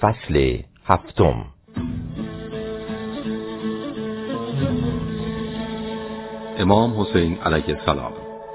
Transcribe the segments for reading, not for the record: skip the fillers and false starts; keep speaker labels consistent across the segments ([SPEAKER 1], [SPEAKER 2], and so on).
[SPEAKER 1] فصل 7.
[SPEAKER 2] امام حسین علیه السلام.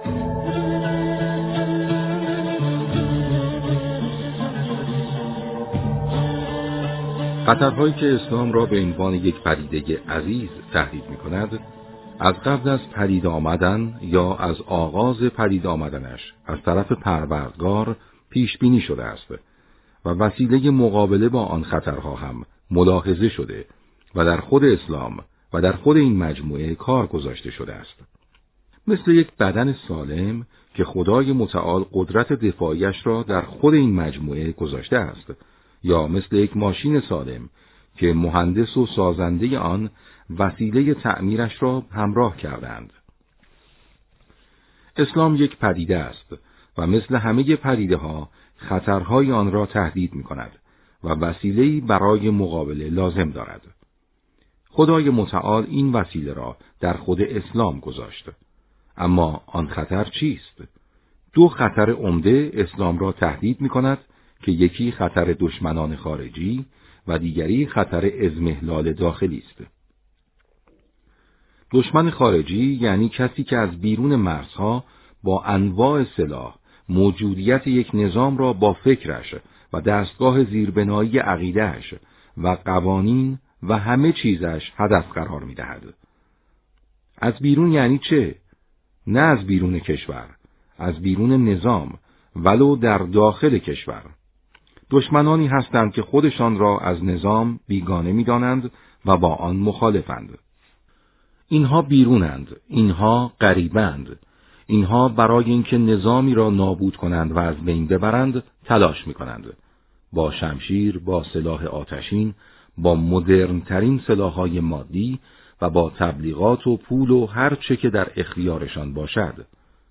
[SPEAKER 2] خطرهایی که اسلام را به عنوان یک پدیده عزیز تهدید می‌کند، از قبل از پدید آمدن یا از آغاز پدید آمدنش از طرف پروردگار پیش بینی شده است و وسیله مقابله با آن خطرها هم ملاحظه شده و در خود اسلام و در خود این مجموعه کار گذاشته شده است. مثل یک بدن سالم که خدای متعال قدرت دفاعیش را در خود این مجموعه گذاشته است، یا مثل یک ماشین سالم که مهندس و سازنده آن وسیله تعمیرش را همراه کردند. اسلام یک پدیده است و مثل همه پدیده ها خطرهای آن را تهدید می کند و وسیله‌ای برای مقابله لازم دارد. خدای متعال این وسیله را در خود اسلام گذاشت. اما آن خطر چیست؟ دو خطر عمده اسلام را تهدید می کند که یکی خطر دشمنان خارجی و دیگری خطر اضمحلال داخلی است. دشمن خارجی یعنی کسی که از بیرون مرزها با انواع سلاح موجودیت یک نظام را با فکرش و دستگاه زیربنایی عقیدهش و قوانین و همه چیزش هدف قرار می دهد. از بیرون یعنی چه؟ نه از بیرون کشور، از بیرون نظام، ولو در داخل کشور. دشمنانی هستند که خودشان را از نظام بیگانه می دانند و با آن مخالفند. اینها بیرونند، اینها غریبند، اینها برای اینکه نظامی را نابود کنند و از بین ببرند تلاش می کنند. با شمشیر، با سلاح آتشین، با مدرن ترین سلاح‌های مادی و با تبلیغات و پول و هر چه که در اختیارشان باشد.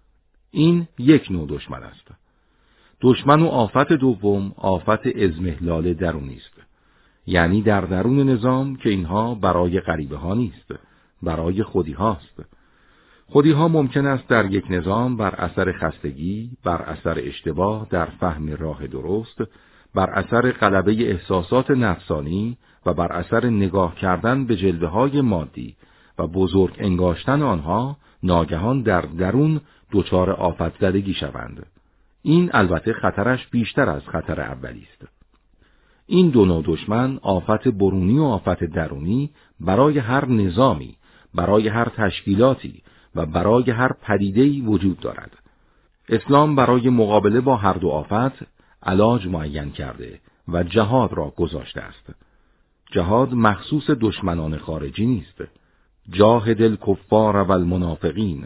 [SPEAKER 2] این یک نوع دشمن است. دشمن و آفت دوم آفت اضمحلال درونی است. یعنی در درون نظام که اینها برای غریبه ها نیست، برای خودی هاست. خودی ها ممکن است در یک نظام بر اثر خستگی، بر اثر اشتباه در فهم راه درست، بر اثر غلبه احساسات نفسانی و بر اثر نگاه کردن به جلوه های مادی و بزرگ انگاشتن آنها ناگهان در درون دچار آفت زدگی شوند. این البته خطرش بیشتر از خطر اولی است. این دو نوع دشمن، آفت برونی و آفت درونی، برای هر نظامی، برای هر تشکیلاتی و برای هر پدیده‌ای وجود دارد. اسلام برای مقابله با هر دو آفت علاج معین کرده و جهاد را گذاشته است. جهاد مخصوص دشمنان خارجی نیست. جاهد الکفار و المنافقین.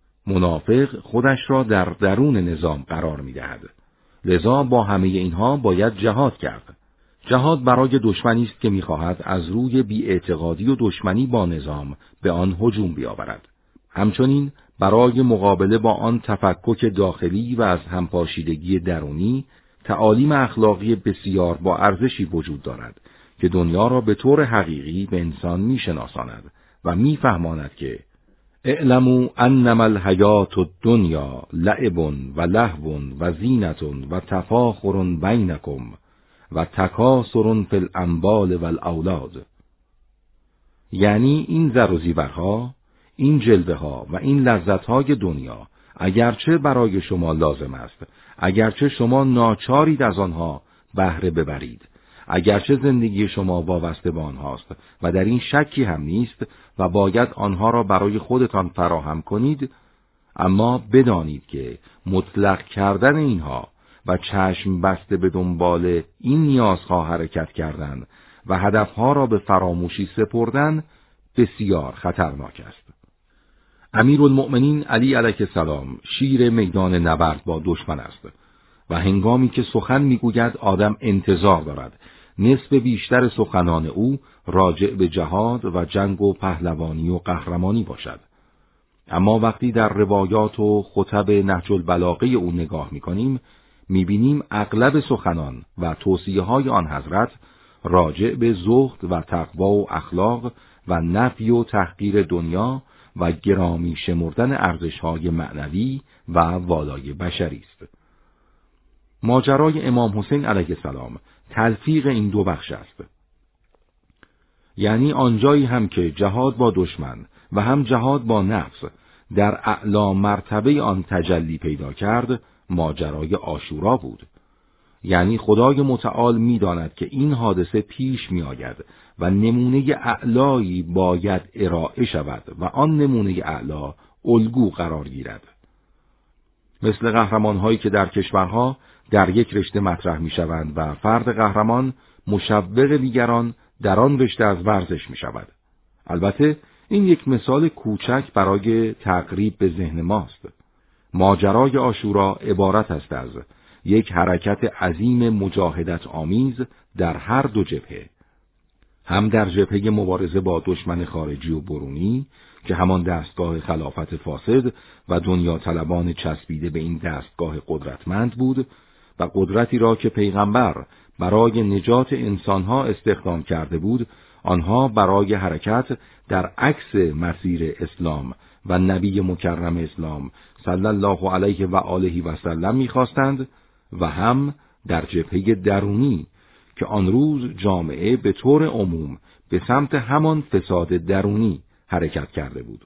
[SPEAKER 2] منافق خودش را در درون نظام قرار می دهد. لذا با همه اینها باید جهاد کرد. جهاد برای دشمنی است که می خواهد از روی بی‌اعتقادی و دشمنی با نظام به آن هجوم بیاورد. همچنین برای مقابله با آن تفکک داخلی و از همپاشیدگی درونی، تعالیم اخلاقی بسیار با ارزشی وجود دارد که دنیا را به طور حقیقی به انسان می شناساند و می فهماند که اعلموا انما الحیات الدنیا لعب و لهو و زینت و تفاخر بینکم و تکاثر فی الاموال والاولاد. یعنی این زر و زیورها، این جلوه ها و این لذت های دنیا اگرچه برای شما لازم است، اگرچه شما ناچارید از آنها بهره ببرید، اگرچه زندگی شما وابسته به آنهاست و در این شکی هم نیست و باید آنها را برای خودتان فراهم کنید، اما بدانید که مطلق کردن اینها و چشم بسته به دنبال این نیازها حرکت کردن و هدفها را به فراموشی سپردن بسیار خطرناک است. امیرالمؤمنین علی علیه السلام شیر میدان نبرد با دشمن است و هنگامی که سخن میگوید آدم انتظار دارد نصف بیشتر سخنان او راجع به جهاد و جنگ و پهلوانی و قهرمانی باشد. اما وقتی در روایات و خطب نهج البلاغه او نگاه میکنیم، میبینیم اغلب سخنان و توصیه‌های آن حضرت راجع به زهد و تقوا و اخلاق و نفی و تحقیر دنیا و گرامی شمردن ارزش‌های معنوی و والای بشری است. ماجرای امام حسین علیه السلام تلفیق این دو بخش است. یعنی آنجایی هم که جهاد با دشمن و هم جهاد با نفس در اعلی مرتبه آن تجلی پیدا کرد، ماجرای عاشورا بود. یعنی خدای متعال می‌داند که این حادثه پیش می‌آید و نمونه اعلایی باید ارائه شود و آن نمونه اعلا الگو قرار گیرد. مثل قهرمان‌هایی که در کشورها در یک رشته مطرح می‌شوند و فرد قهرمان مشوق دیگران در آن رشته از ورزش می‌شود. البته این یک مثال کوچک برای تقریب به ذهن ماست. ماجرای عاشورا عبارت است از یک حرکت عظیم مجاهدت آمیز در هر دو جبهه، هم در جبهه مبارزه با دشمن خارجی و برونی که همان دستگاه خلافت فاسد و دنیا طلبان چسبیده به این دستگاه قدرتمند بود و قدرتی را که پیغمبر برای نجات انسانها استخدام کرده بود، آنها برای حرکت در عکس مسیر اسلام و نبی مکرم اسلام صلی الله علیه و آله و سلم می‌خواستند، و هم در جبهه درونی که آن روز جامعه به طور عموم به سمت همان فساد درونی حرکت کرده بود.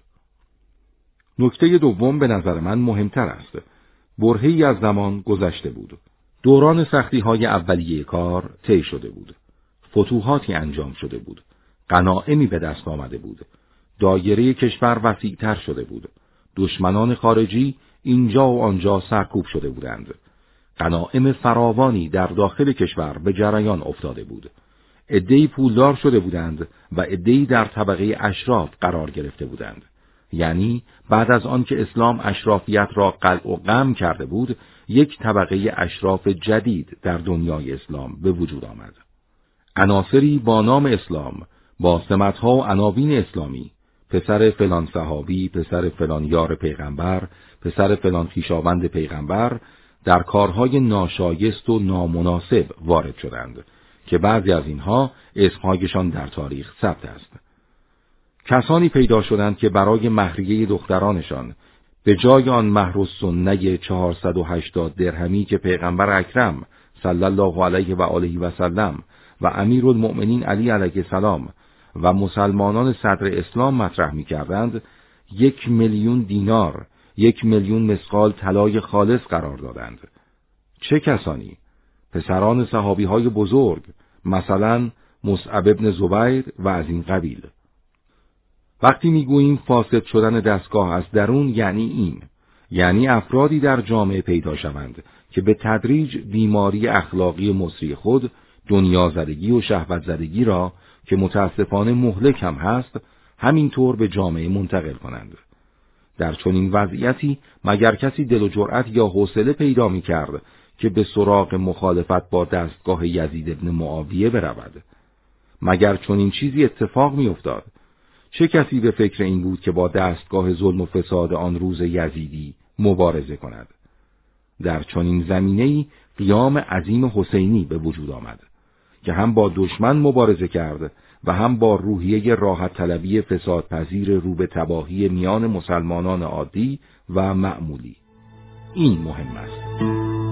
[SPEAKER 2] نکته دوم به نظر من مهمتر است. برهه‌ای از زمان گذشته بود. دوران سختی‌های اولیه کار طی شده بود. فتوحاتی انجام شده بود. غنایمی به دست آمده بود. دایره کشور وسیع‌تر شده بود. دشمنان خارجی اینجا و آنجا سرکوب شده بودند. غنایم فراوانی در داخل کشور به جریان افتاده بود. عده‌ای پولدار شده بودند و عده‌ای در طبقه اشراف قرار گرفته بودند. یعنی بعد از آن که اسلام اشرافیت را قلع و قم کرده بود، یک طبقه اشراف جدید در دنیای اسلام به وجود آمد. عناصری با نام اسلام، با سمت‌ها و عناوین اسلامی، پسر فلان صحابی، پسر فلان یار پیغمبر، پسر فلان خویشاوند پیغمبر، در کارهای ناشایست و نامناسب وارد شدند که بعضی از اینها اسمهایشان در تاریخ ثبت است. کسانی پیدا شدند که برای مهریه دخترانشان به جای آن مهر السنه 480 درهمی که پیغمبر اکرم صلی الله علیه و آله و سلم و امیرالمؤمنین علی علیه السلام و مسلمانان صدر اسلام مطرح می‌کردند، 1,000,000 دینار، 1,000,000 مثقال طلای خالص قرار دادند. چه کسانی؟ پسران صحابی‌های بزرگ، مثلا مصعب ابن زبیر و از این قبیل. وقتی میگوییم فاسد شدن دستگاه از درون، یعنی این، یعنی افرادی در جامعه پیدا شوند که به تدریج بیماری اخلاقی مصری خود، دنیازدگی و شهوت زدگی را که متاسفانه مهلک هم هست، همینطور به جامعه منتقل کنند. در چنین وضعیتی مگر کسی دل و جرأت یا حوصله پیدا می‌کرد که به سراغ مخالفت با دستگاه یزید ابن معاویه برود؟ مگر چنین چیزی اتفاق می‌افتاد؟ چه کسی به فکر این بود که با دستگاه ظلم و فساد آن روز یزیدی مبارزه کند؟ در چنین زمینه‌ای قیام عظیم حسینی به وجود آمد که هم با دشمن مبارزه کرد و هم با روحیه راحت طلبی فساد پذیر رو به تباهی میان مسلمانان عادی و معمولی. این مهم است.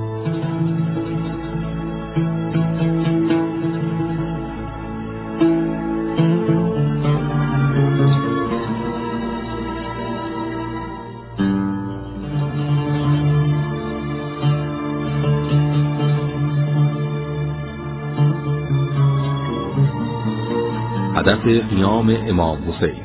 [SPEAKER 2] هدف قیام امام حسین.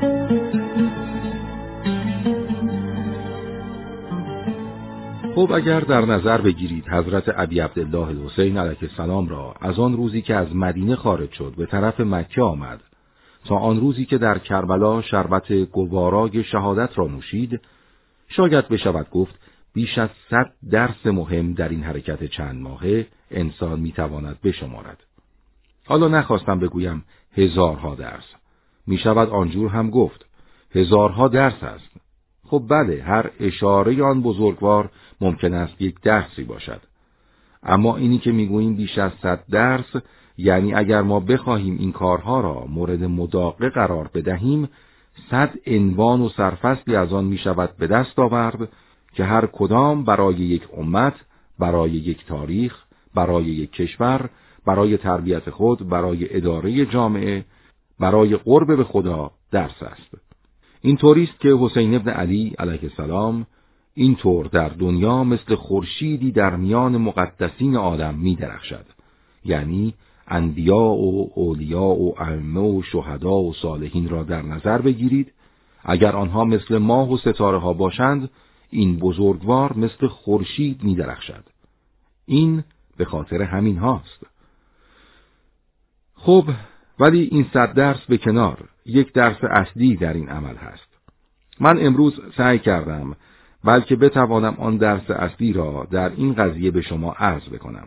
[SPEAKER 2] خب اگر در نظر بگیرید حضرت ابی عبدالله الحسین علیه السلام را از آن روزی که از مدینه خارج شد به طرف مکه آمد تا آن روزی که در کربلا شربت گوارای شهادت را نوشید، شاید بشود گفت بیش از 100 درس مهم در این حرکت چند ماهه انسان میتواند بشمارد. حالا نخواستم بگویم هزارها درس. می شود آنجور هم گفت. هزارها درس است. خب بله، هر اشاره آن بزرگوار ممکن است یک درسی باشد. اما اینی که میگوییم بیش از 100 درس، یعنی اگر ما بخواهیم این کارها را مورد مداقه قرار بدهیم، 100 عنوان و سرفصلی از آن می شود به دست آورد که هر کدام برای یک امت، برای یک تاریخ، برای یک کشور، برای تربیت خود، برای اداره جامعه، برای قرب به خدا درس است. این طوریست که حسین ابن علی علیه السلام اینطور در دنیا مثل خورشیدی در میان مقدسین عالم می درخشد. یعنی انبیا و اولیا و ائمه و شهدا و صالحین را در نظر بگیرید، اگر آنها مثل ماه و ستاره ها باشند، این بزرگوار مثل خورشید می درخشد. این به خاطر همین هاست. خب، ولی این 100 درس به کنار، یک درس اصلی در این عمل هست. من امروز سعی کردم بلکه بتوانم آن درس اصلی را در این قضیه به شما عرض بکنم.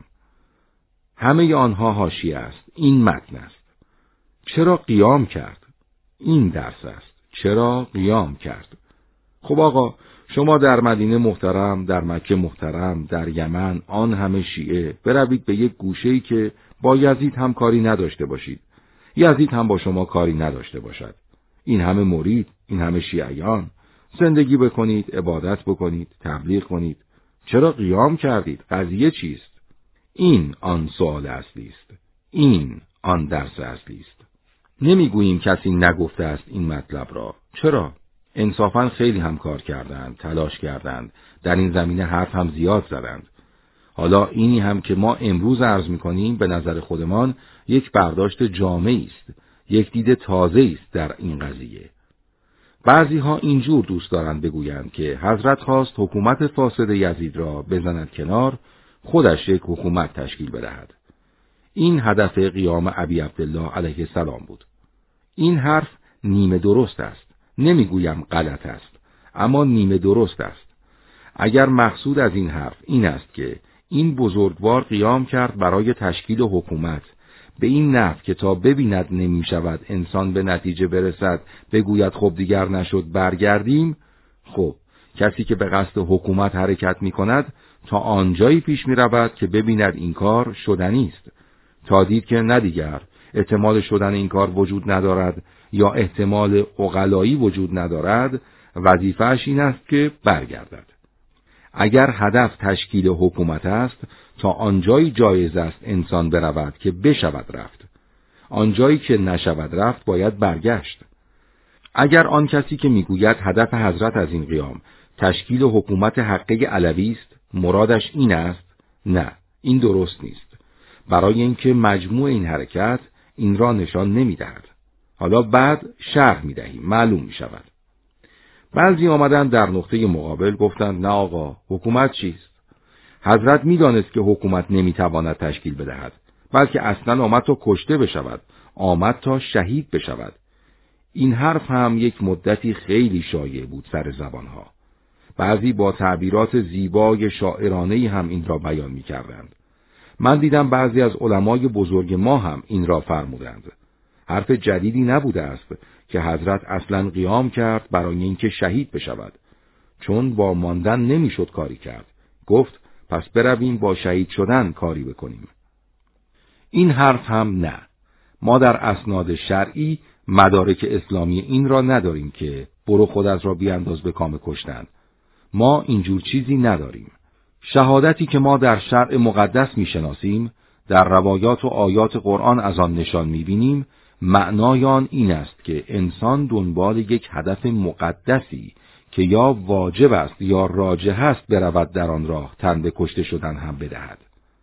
[SPEAKER 2] همه آنها حاشیه است، این متن است. چرا قیام کرد؟ این درس است. چرا قیام کرد؟ خب آقا، شما در مدینه محترم، در مکه محترم، در یمن آن همه شیعه، بروید به یک گوشه‌ای که با یزید هم کاری نداشته باشید، یزید هم با شما کاری نداشته باشد. این همه مرید، این همه شیعیان، زندگی بکنید، عبادت بکنید، تبلیغ کنید. چرا قیام کردید؟ قضیه چیست؟ این آن سوال اصلی است. این آن درس اصلی است. نمیگوییم کسی نگفته است این مطلب را. چرا؟ انصافاً خیلی هم کار کردند، تلاش کردند، در این زمینه حرف هم زیاد زدند. حالا اینی هم که ما امروز عرض می‌کنیم به نظر خودمان یک برداشت جامعی است، یک دید تازه‌ای است در این قضیه. بعضی‌ها اینجور دوست دارند بگویند که حضرت خواست حکومت فاسد یزید را بزند کنار، خودش یک حکومت تشکیل بدهد. این هدف قیام ابی عبدالله علیه السلام بود. این حرف نیمه درست است. نمیگویم غلط است، اما نیمه درست است. اگر مقصود از این حرف این است که این بزرگوار قیام کرد برای تشکیل حکومت به این نحو که تا ببیند نمی شود انسان به نتیجه برسد بگوید خب دیگر نشد برگردیم، خب کسی که به قصد حکومت حرکت می کند تا آنجایی پیش می رود که ببیند این کار شدنی است. تا دید که نه دیگر احتمال شدن این کار وجود ندارد یا احتمال عقلایی وجود ندارد، وظیفه‌اش این است که برگردد. اگر هدف تشکیل حکومت است، تا آنجایی جایز است انسان برود که بشود رفت. آنجایی که نشود رفت باید برگشت. اگر آن کسی که میگوید هدف حضرت از این قیام تشکیل حکومت حقه علوی است، مرادش این است، نه، این درست نیست. برای اینکه مجموع این حرکت این را نشان نمی‌دهد. حالا بعد شرح می‌دهیم، معلوم می‌شود. بعضی آمدن در نقطه مقابل گفتند نه آقا، حکومت چیست؟ حضرت می‌دانست که حکومت نمی‌تواند تشکیل بدهد، بلکه اصلاً آمد تا کشته بشود، آمد تا شهید بشود. این حرف هم یک مدتی خیلی شایع بود سر زبانها. بعضی با تعبیرات زیبای شاعرانه‌ای هم این را بیان می‌کردند. من دیدم بعضی از علمای بزرگ ما هم این را فرمودند. حرف جدیدی نبوده است که حضرت اصلاً قیام کرد برای اینکه شهید بشود، چون با ماندن نمیشد کاری کرد. گفت پس برویم با شهید شدن کاری بکنیم. این حرف هم نه. ما در اسناد شرعی مدارک اسلامی این را نداریم که برو خودت را بیانداز به کام کشتن. ما اینجور چیزی نداریم. شهادتی که ما در شرع مقدس میشناسیم، در روایات و آیات قرآن از آن نشان میبینیم، معنای آن این است که انسان دنبال یک هدف مقدسی که یا واجب است یا راجح است برود در آن راه تن به کشته شدن هم بدهد.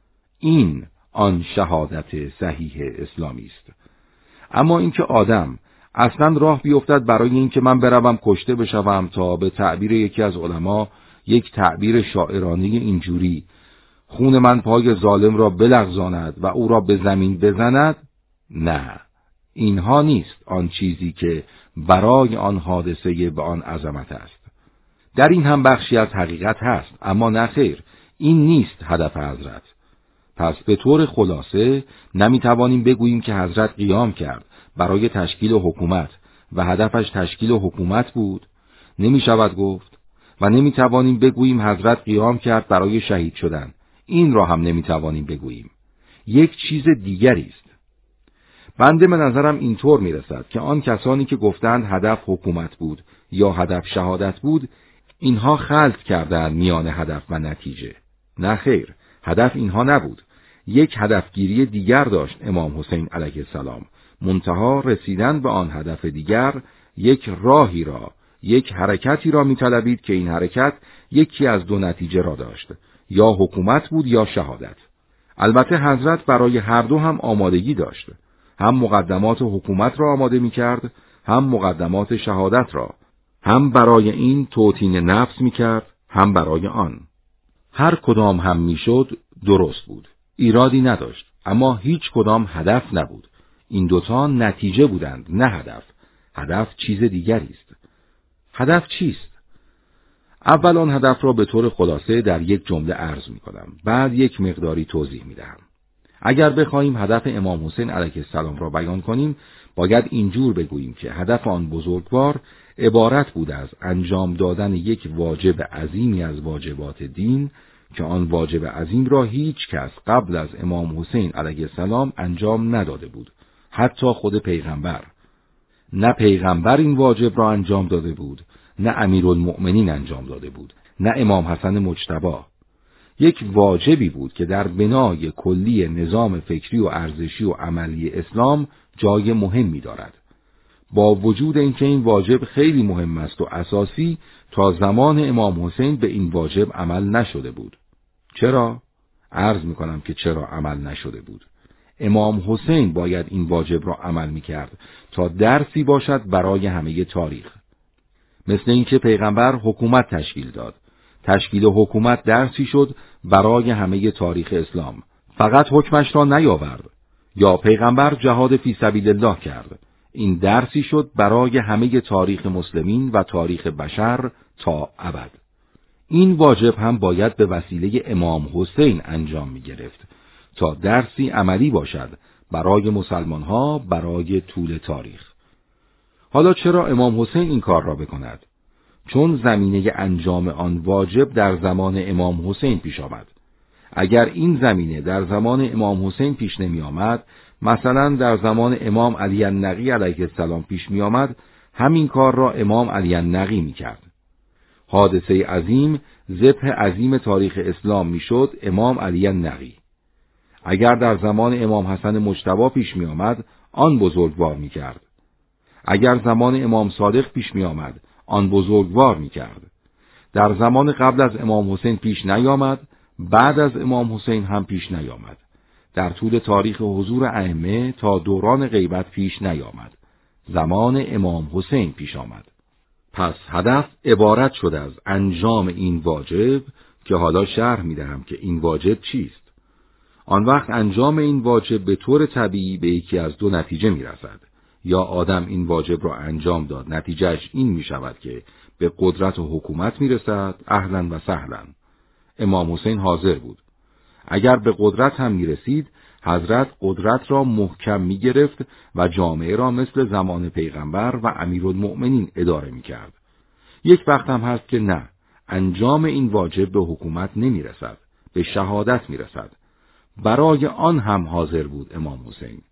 [SPEAKER 2] این آن شهادت صحیح اسلامی است. اما اینکه آدم اصلا راه بیفتد برای اینکه من بروم کشته بشوم تا به تعبیر یکی از علما، یک تعبیر شاعرانه اینجوری، خون من پای ظالم را بلغزاند و او را به زمین بزند، نه، اینها نیست آن چیزی که برای آن حادثه به آن عظمت است. در این هم بخشی از حقیقت هست، اما نه خیر، این نیست هدف حضرت. پس به طور خلاصه نمیتوانیم بگوییم که حضرت قیام کرد برای تشکیل حکومت و هدفش تشکیل حکومت بود، نمیشود گفت. و نمیتوانیم بگوییم حضرت قیام کرد برای شهید شدن، این را هم نمیتوانیم بگوییم. یک چیز دیگری است. بنده به نظرم اینطور میرسد که آن کسانی که گفتند هدف حکومت بود یا هدف شهادت بود، اینها خلط کردند میان هدف و نتیجه. نه خیر، هدف اینها نبود. یک هدفگیری دیگر داشت امام حسین علیه السلام، منتها رسیدن به آن هدف دیگر یک راهی را، یک حرکتی را می‌طلبید که این حرکت یکی از دو نتیجه را داشت، یا حکومت بود یا شهادت. البته حضرت برای هر دو هم آمادگی داشت، هم مقدمات حکومت را آماده می‌کرد، هم مقدمات شهادت را، هم برای این توطین نفس می‌کرد، هم برای آن. هر کدام هم میشد درست بود، ایرادی نداشت، اما هیچ کدام هدف نبود. این دوتا نتیجه بودند، نه هدف. هدف چیز دیگری است. هدف چیست؟ اول آن هدف را به طور خلاصه در یک جمله عرض می‌کنم، بعد یک مقداری توضیح می‌دهم. اگر بخواهیم هدف امام حسین علیه السلام را بیان کنیم، باید اینجور بگوییم که هدف آن بزرگوار عبارت بود از انجام دادن یک واجب عظیمی از واجبات دین، که آن واجب عظیم را هیچ کس قبل از امام حسین علیه السلام انجام نداده بود، حتی خود پیغمبر. نه پیغمبر این واجب را انجام داده بود، نه امیرالمؤمنین انجام داده بود، نه امام حسن مجتبی. یک واجبی بود که در بنای کلی نظام فکری و ارزشی و عملی اسلام جای مهمی دارد. با وجود اینکه این واجب خیلی مهم است و اساسی، تا زمان امام حسین به این واجب عمل نشده بود. چرا؟ عرض میکنم که چرا عمل نشده بود. امام حسین باید این واجب را عمل میکرد تا درسی باشد برای همه تاریخ. مثل اینکه پیغمبر حکومت تشکیل داد، تشکیل حکومت درسی شد برای همه تاریخ اسلام، فقط حکمش را نیاورد. یا پیغمبر جهاد فی سبیل الله کرد، این درسی شد برای همه تاریخ مسلمین و تاریخ بشر تا ابد. این واجب هم باید به وسیله امام حسین انجام می گرفت تا درسی عملی باشد برای مسلمان ها برای طول تاریخ. حالا چرا امام حسین این کار را بکند؟ چون زمینه انجام آن واجب در زمان امام حسین پیش آمد. اگر این زمینه در زمان امام حسین پیش نمی آمد، مثلا در زمان امام علی النقی علیه السلام پیش می آمد، همین کار را امام علی النقی می کرد. حادثه عظیم، ذبح عظیم تاریخ اسلام می شد امام علی النقی. اگر در زمان امام حسن مجتبی پیش می آمد، آن بزرگوار می کرد. اگر زمان امام صادق پیش می آمد، آن بزرگوار می کرد. در زمان قبل از امام حسین پیش نیامد، بعد از امام حسین هم پیش نیامد. در طول تاریخ حضور ائمه تا دوران غیبت پیش نیامد. زمان امام حسین پیش آمد. پس هدف عبارت شد از انجام این واجب، که حالا شرح می‌دهم که این واجب چیست. آن وقت انجام این واجب به طور طبیعی به یکی از دو نتیجه می‌رسد. یا آدم این واجب را انجام داد، نتیجهش این می‌شود که به قدرت و حکومت می‌رسد، اهلاً و سهلاً. امام حسین حاضر بود. اگر به قدرت هم می‌رسید، حضرت قدرت را محکم می‌گرفت و جامعه را مثل زمان پیغمبر و امیرالمؤمنین اداره می‌کرد. یک وقت هم هست که نه، انجام این واجب به حکومت نمی‌رسد، به شهادت می‌رسد. برای آن هم حاضر بود امام حسین.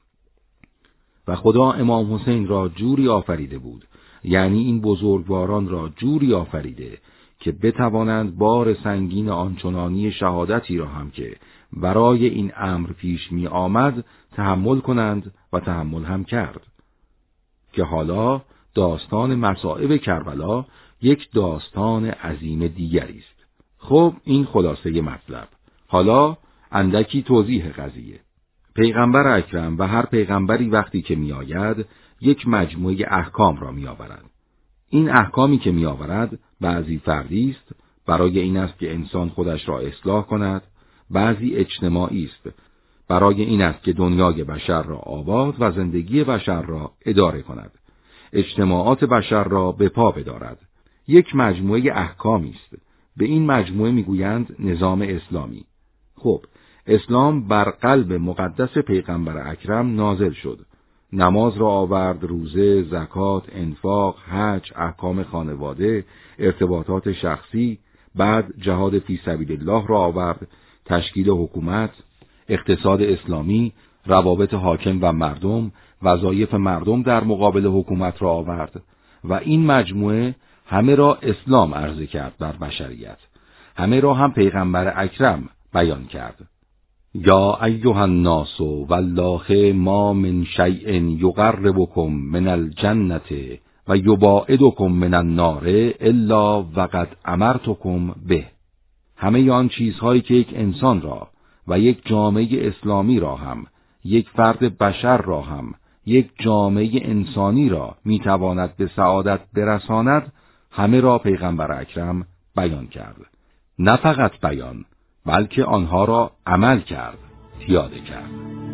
[SPEAKER 2] و خدا امام حسین را جوری آفریده بود، یعنی این بزرگواران را جوری آفریده که بتوانند بار سنگین آنچنانی شهادتی را هم که برای این امر پیش می آمد تحمل کنند و تحمل هم کرد. که حالا داستان مصائب کربلا یک داستان عظیم دیگری است. خب این خلاصه مطلب. حالا اندکی توضیح قضیه. پیغمبر اکرم و هر پیغمبری وقتی که می آید یک مجموعه احکام را می آورد. این احکامی که می آورد بعضی فردی است، برای این است که انسان خودش را اصلاح کند، بعضی اجتماعی است، برای این است که دنیای بشر را آباد و زندگی بشر را اداره کند، اجتماعات بشر را به پا بدارد. یک مجموعه احکامی است. به این مجموعه میگویند نظام اسلامی. خب اسلام بر قلب مقدس پیغمبر اکرم نازل شد. نماز را آورد، روزه، زکات، انفاق، حج، احکام خانواده، ارتباطات شخصی، بعد جهاد فی سبیل الله را آورد، تشکیل حکومت، اقتصاد اسلامی، روابط حاکم و مردم، وظایف مردم در مقابل حکومت را آورد و این مجموعه همه را اسلام عرضه کرد بر بشریت. همه را هم پیغمبر اکرم بیان کرد. یا ایها الناس والله ما من شیء یقربکم من الجنة و یباعدکم من النار الا وقد امرتکم به. همه آن چیزهایی که یک انسان را و یک جامعه اسلامی را هم، یک فرد بشر را هم، یک جامعه انسانی را میتواند به سعادت برساند، همه را پیغمبر اکرم بیان کرد. نه فقط بیان، بلکه آنها را عمل کرد، پیاده کرد.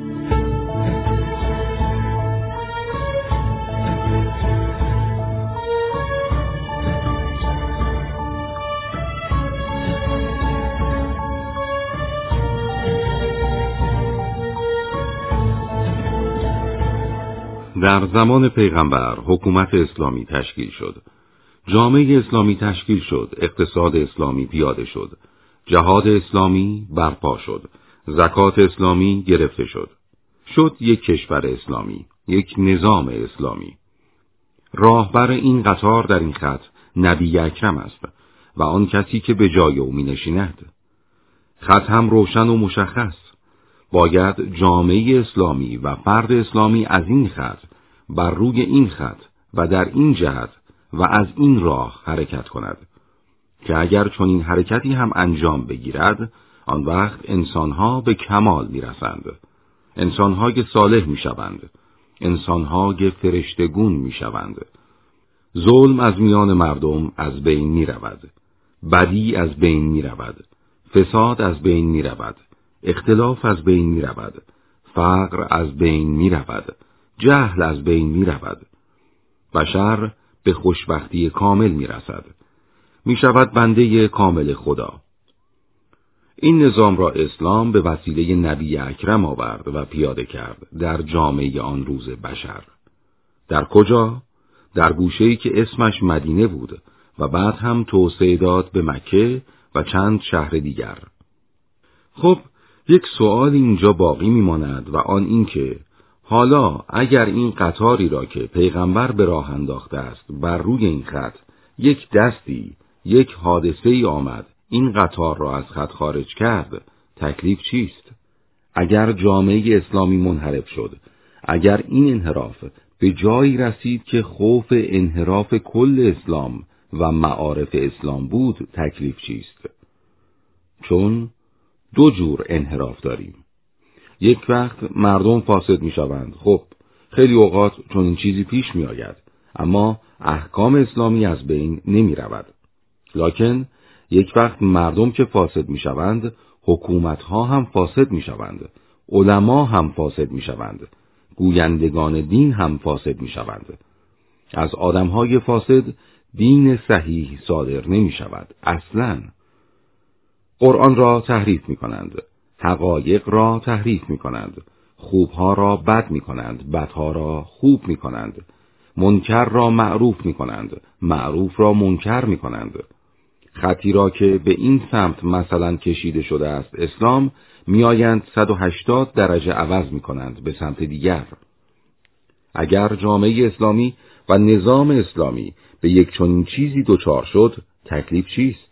[SPEAKER 2] در زمان پیغمبر حکومت اسلامی تشکیل شد، جامعه اسلامی تشکیل شد، اقتصاد اسلامی پیاده شد، جهاد اسلامی برپا شد، زکات اسلامی گرفته شد. شد یک کشور اسلامی، یک نظام اسلامی. راهبر این قطار در این خط نبی اکرم است و آن کسی که به جای او می‌نشیند. خط هم روشن و مشخص. باید جامعه اسلامی و فرد اسلامی از این خط بر روی این خط و در این جهت و از این راه حرکت کند که اگر چنین حرکتی هم انجام بگیرد، آن وقت انسانها به کمال میرسند، انسانهای صالح میشوند، انسانهای فرشتگون میشوند. ظلم از میان مردم از بین میرود، بدی از بین میرود، فساد از بین میرود، اختلاف از بین میرود، فقر از بین میرود، جهل از بین میرود. بشر به خوشبختی کامل میرسد، میشود بنده کامل خدا. این نظام را اسلام به وسیله نبی اکرم آورد و پیاده کرد در جامعه آن روز بشر. در کجا؟ در گوشه‌ای که اسمش مدینه بود و بعد هم توسعه داد به مکه و چند شهر دیگر. خب یک سوال اینجا باقی میماند و آن این که حالا اگر این قطاری را که پیغمبر به راه انداخته است بر روی این خط یک دستی، یک حادثه‌ای آمد این قطار را از خط خارج کرد، تکلیف چیست؟ اگر جامعه اسلامی منحرف شد، اگر این انحراف به جایی رسید که خوف انحراف کل اسلام و معارف اسلام بود، تکلیف چیست؟ چون دو جور انحراف داریم. یک وقت مردم فاسد می شوند. خب خیلی اوقات چون این چیزی پیش می آید، اما احکام اسلامی از بین نمی رود. لکن یک وقت مردم که فاسد می شوند، حکومت ها هم فاسد می شوند، علما هم فاسد می شوند، گویندگان دین هم فاسد می شوند. از آدم های فاسد دین صحیح صادر نمی شود اصلاً. قرآن را تحریف می کنند، حقایق را تحریف می کنند، خوبها را بد می کنند، بدها را خوب می کنند، منکر را معروف می کنند، معروف را منکر می کنند. خطی را که به این سمت مثلا کشیده شده است اسلام، می آیند 180 درجه عوض می کنند به سمت دیگر. اگر جامعه اسلامی و نظام اسلامی به یک چنین چیزی دچار شد، تکلیف چیست؟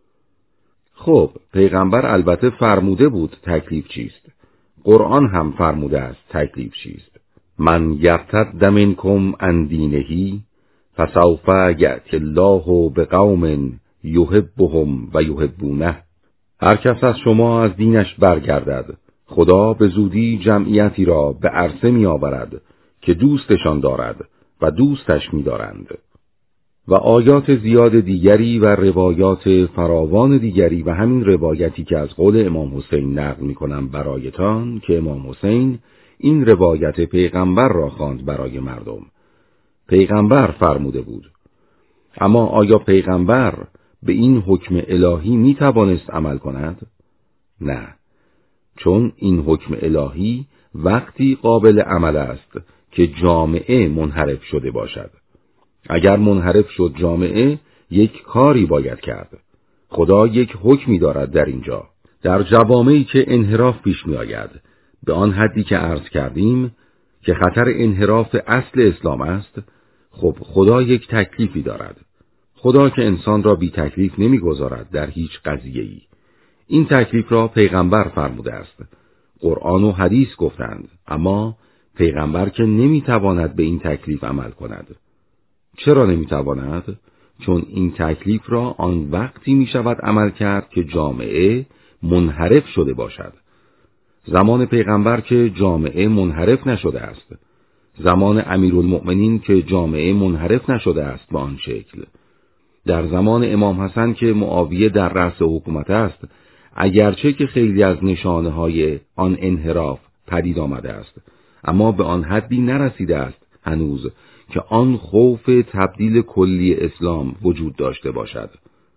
[SPEAKER 2] خب پیغمبر البته فرموده بود تکلیف چیست، قرآن هم فرموده است تکلیف چیست. من یرتد منکم عن دینه فسوف یأتی الله بقوم یحبهم و یحبونه. هر کس از شما از دینش برگردد، خدا به زودی جمعیتی را به عرصه می آورد که دوستشان دارد و دوستش می دارند. و آیات زیاد دیگری و روایات فراوان دیگری و همین روایتی که از قول امام حسین نقل می کنم برایتان که امام حسین این روایت پیغمبر را خواند برای مردم. پیغمبر فرموده بود. اما آیا پیغمبر به این حکم الهی می توانست عمل کند؟ نه، چون این حکم الهی وقتی قابل عمل است که جامعه منحرف شده باشد. اگر منحرف شد جامعه، یک کاری باید کرد. خدا یک حکمی دارد در اینجا. در جوامعی که انحراف پیش می آید، به آن حدی که عرض کردیم که خطر انحراف اصل اسلام است، خب خدا یک تکلیفی دارد. خدا که انسان را بی تکلیف نمی گذارد در هیچ قضیه‌ای. این تکلیف را پیغمبر فرموده است قرآن و حدیث گفتند، اما پیغمبر که نمیتواند به این تکلیف عمل کند. چرا نمیتواند؟ چون این تکلیف را آن وقتی میشود عمل کرد که جامعه منحرف شده باشد. زمان پیغمبر که جامعه منحرف نشده است، زمان امیرالمؤمنین که جامعه منحرف نشده است به آن شکل، در زمان امام حسن که معاویه در رأس حکومت است، اگرچه که خیلی از نشانه های آن انحراف پدید آمده است، اما به آن حدی نرسیده است هنوز که آن خوف تبدیل کلی اسلام وجود داشته باشد.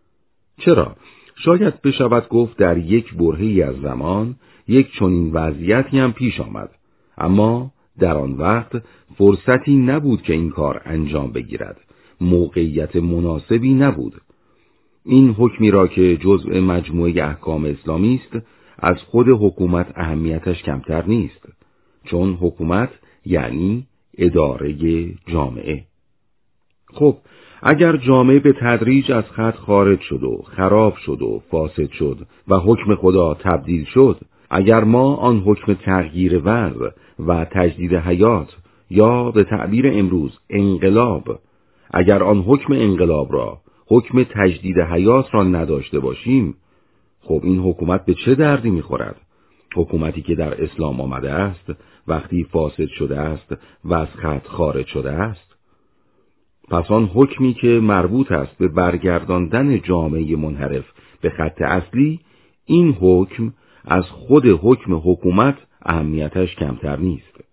[SPEAKER 2] چرا؟ شاید بشود گفت در یک برهه‌ای از زمان یک چنین وضعیتی هم پیش آمد، اما در آن وقت فرصتی نبود که این کار انجام بگیرد، موقعیت مناسبی نبود. این حکمی را که جزء مجموعه احکام اسلامی است، از خود حکومت اهمیتش کمتر نیست، چون حکومت یعنی اداره جامعه. خب اگر جامعه به تدریج از خط خارج شد و خراب شد و فاسد شد و حکم خدا تبدیل شد، اگر ما آن حکم تغییر وضع و تجدید حیات یا به تعبیر امروز انقلاب، اگر آن حکم انقلاب را، حکم تجدید حیات را نداشته باشیم، خب این حکومت به چه دردی میخورد؟ حکومتی که در اسلام آمده است وقتی فاسد شده است و از خط خارج شده است. پس آن حکمی که مربوط است به برگرداندن جامعه منحرف به خط اصلی، این حکم از خود حکم حکومت اهمیتش کمتر نیست.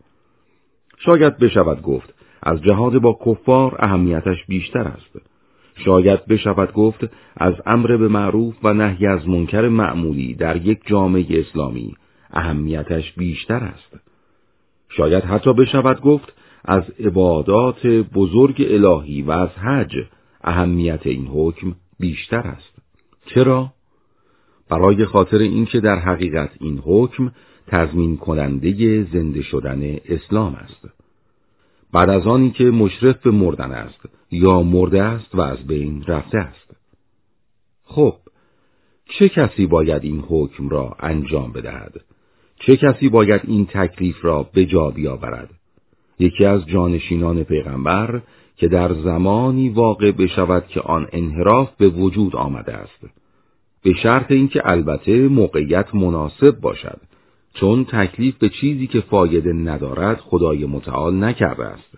[SPEAKER 2] شاید بشود گفت از جهاد با کفار اهمیتش بیشتر است. شاید بشود گفت از امر به معروف و نهی از منکر معمولی در یک جامعه اسلامی اهمیتش بیشتر است. شاید حتی بشود گفت از عبادات بزرگ الهی و از حج اهمیت این حکم بیشتر است. چرا؟ برای خاطر اینکه در حقیقت این حکم تضمین کننده زنده شدن اسلام است. بعد از آنی که مشرف به مردن است یا مرده است و از بین رفته است. خب چه کسی باید این حکم را انجام بدهد؟ چه کسی باید این تکلیف را به جا بیاورد؟ یکی از جانشینان پیغمبر که در زمانی واقع بشود که آن انحراف به وجود آمده است، به شرط اینکه البته موقعیت مناسب باشد، چون تکلیف به چیزی که فایده ندارد خدای متعال نکرده است.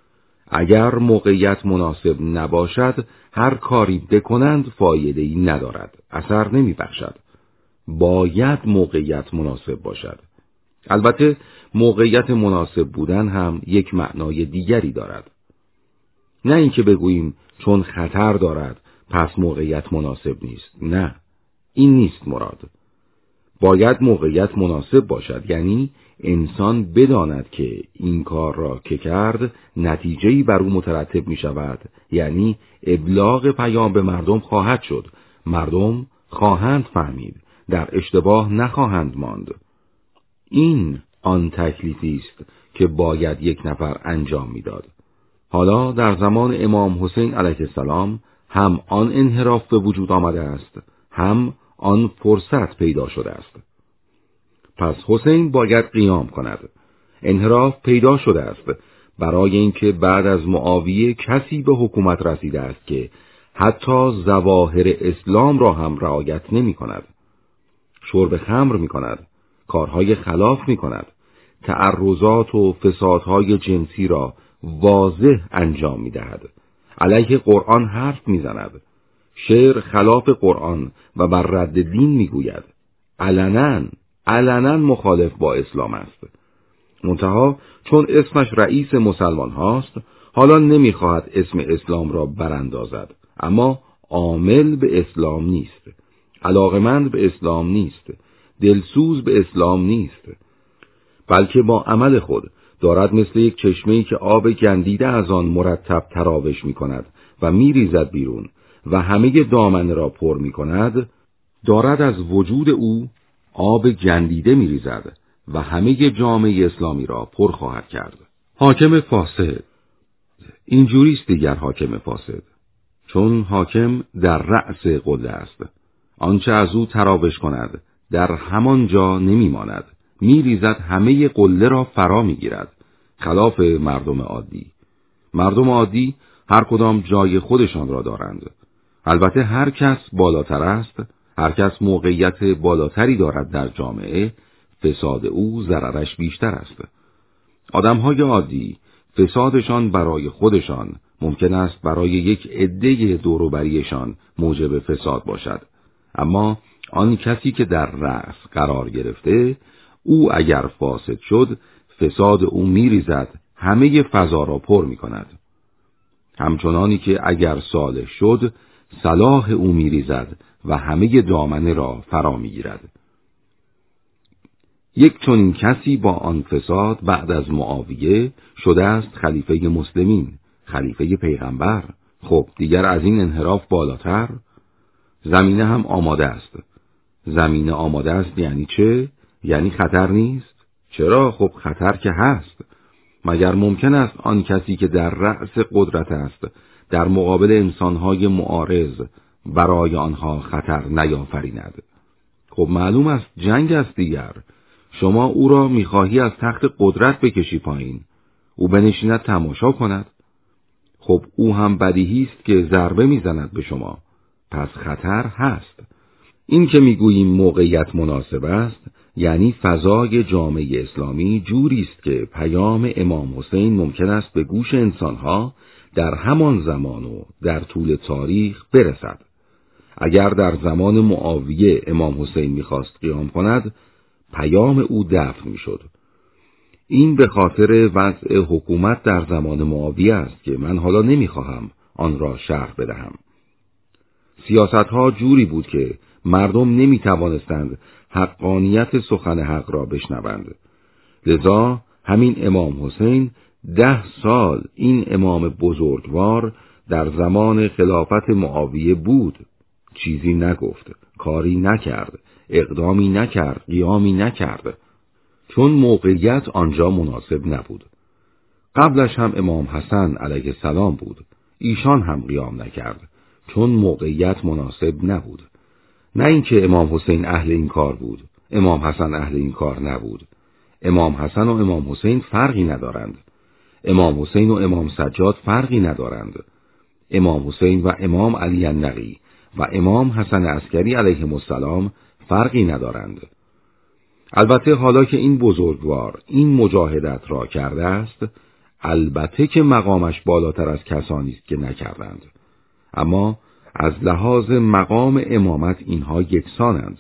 [SPEAKER 2] اگر موقعیت مناسب نباشد هر کاری بکنند فایده‌ای ندارد، اثر نمی بخشد. باید موقعیت مناسب باشد. البته موقعیت مناسب بودن هم یک معنای دیگری دارد. نه اینکه بگوییم چون خطر دارد پس موقعیت مناسب نیست. نه، این نیست مراد. باید موقعیت مناسب باشد، یعنی انسان بداند که این کار را که کرد نتیجه‌ای بر او مترتب می شود، یعنی ابلاغ پیام به مردم خواهد شد، مردم خواهند فهمید، در اشتباه نخواهند ماند. این آن تکلیفی است که باید یک نفر انجام میداد. حالا در زمان امام حسین علیه السلام هم آن انحراف به وجود آمده است، هم آن فرصت پیدا شده است. پس حسین باید قیام کند. انحراف پیدا شده است برای اینکه بعد از معاویه کسی به حکومت رسیده است که حتی ظواهر اسلام را هم رعایت نمی کند. شرب خمر می کند، کارهای خلاف می کند، تعرضات و فسادهای جنسی را واضح انجام می دهد، علیه قرآن حرف می زند، شعر خلاف قرآن و بر رد دین می گوید، علنا مخالف با اسلام است. منتها چون اسمش رئیس مسلمان هاست، حالا نمی خواهد اسم اسلام را براندازد، اما عامل به اسلام نیست، علاقمند به اسلام نیست، دلسوز به اسلام نیست، بلکه با عمل خود دارد مثل یک چشمه‌ای که آب گندیده از آن مرتب تراوش می کند و می ریزد بیرون و همه دامنه را پر می کند، دارد از وجود او آب گندیده می ریزد و همه جامعه اسلامی را پر خواهد کرد. حاکم فاسد اینجوریست دیگر. حاکم فاسد چون حاکم در رأس قله است، آنچه از او تراوش کند در همان جا نمی ماند، میریزد همه قله را فرا میگیرد، خلاف مردم عادی. مردم عادی هر کدام جای خودشان را دارند. البته هر کس بالاتر است، هر کس موقعیت بالاتری دارد در جامعه، فساد او ضررش بیشتر است. آدمهای عادی فسادشان برای خودشان ممکن است برای یک عده دوروبریشان موجب فساد باشد، اما آن کسی که در رأس قرار گرفته، او اگر فاسد شد، فساد او میریزد، همه فضا را پر میکند. همچنانی که اگر صالح شد، صلاح او میریزد و همه دامنه را فرا میگیرد. یک چنین کسی با آن فساد بعد از معاویه شده است خلیفه مسلمین، خلیفه پیغمبر. خب دیگر از این انحراف بالاتر؟ زمینه هم آماده است. زمینه آماده است یعنی چه؟ یعنی خطر نیست؟ چرا؟ خب خطر که هست. مگر ممکن است آن کسی که در رأس قدرت است در مقابل انسانهای معارض برای آنها خطر نیافریند؟ خب معلوم است جنگ است دیگر. شما او را میخواهی از تخت قدرت بکشی پایین، او بنشیند تماشا کند. خب او هم بدیهی است که ضربه میزند به شما، پس خطر هست. این که میگوییم موقعیت مناسب است، یعنی فضای جامعه اسلامی جوری است که پیام امام حسین ممکن است به گوش انسانها در همان زمان و در طول تاریخ برسد. اگر در زمان معاویه امام حسین میخواست قیام کند، پیام او دفن میشد. این به خاطر وضع حکومت در زمان معاویه است که من حالا نمیخواهم آن را شرح بدهم. سیاستها جوری بود که مردم نمیتوانستند حقانیت سخن حق را بشنوند. لذا همین امام حسین 10 سال این امام بزرگوار در زمان خلافت معاویه بود، چیزی نگفت، کاری نکرد، اقدامی نکرد، قیامی نکرد، چون موقعیت آنجا مناسب نبود. قبلش هم امام حسن علیه السلام بود، ایشان هم قیام نکرد، چون موقعیت مناسب نبود. نه اینکه امام حسین اهل این کار بود، امام حسن اهل این کار نبود. امام حسن و امام حسین فرقی ندارند. امام حسین و امام سجاد فرقی ندارند. امام حسین و امام علی النقی و امام حسن عسکری علیهم السلام فرقی ندارند. البته حالا که این بزرگوار این مجاهدت را کرده است، البته که مقامش بالاتر از کسانی است که نکردند، اما از لحاظ مقام امامت اینها یکسانند.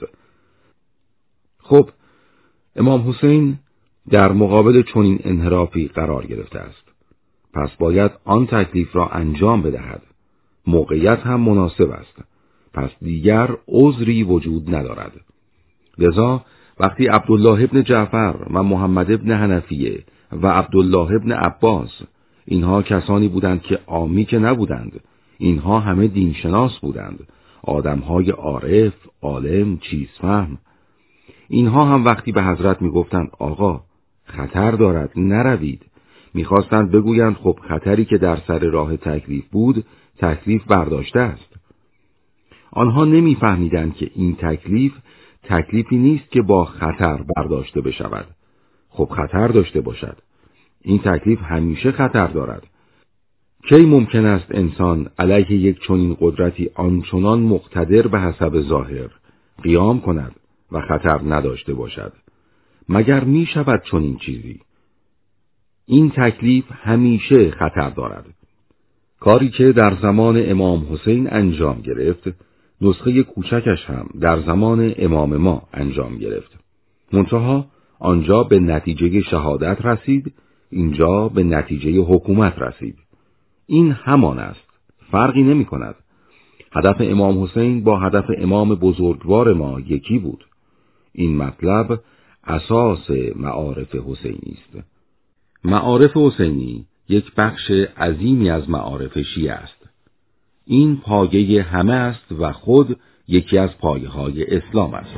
[SPEAKER 2] خب امام حسین در مقابل چنین انحرافی قرار گرفته است، پس باید آن تکلیف را انجام بدهد. موقعیت هم مناسب است، پس دیگر عذری وجود ندارد. لذا وقتی عبدالله ابن جعفر و محمد ابن حنفیه و عبدالله ابن عباس، اینها کسانی بودند که عامی که نبودند، اینها همه دینشناس بودند، آدمهای عارف، عالم، چیزفهم. اینها هم وقتی به حضرت میگفتند آقا خطر دارد نروید، میخواستند بگویند خب خطری که در سر راه تکلیف بود، تکلیف برداشته است. آنها نمیفهمیدند که این تکلیفی نیست که با خطر برداشته بشود. خب خطر داشته باشد، این تکلیف همیشه خطر دارد. کی ممکن است انسان علیه یک چنین قدرتی آنچنان مقتدر به حسب ظاهر قیام کند و خطر نداشته باشد؟ مگر می شود چنین چیزی؟ این تکلیف همیشه خطر دارد. کاری که در زمان امام حسین انجام گرفت، نسخه کوچکش هم در زمان امام ما انجام گرفت. منتها آنجا به نتیجه شهادت رسید، اینجا به نتیجه حکومت رسید. این همان است، فرقی نمی کند. هدف امام حسین با هدف امام بزرگوار ما یکی بود. این مطلب اساس معارف حسینی است. معارف حسینی یک بخش عظیمی از معارف شیعه است. این پایه همه است و خود یکی از پایه‌های اسلام است.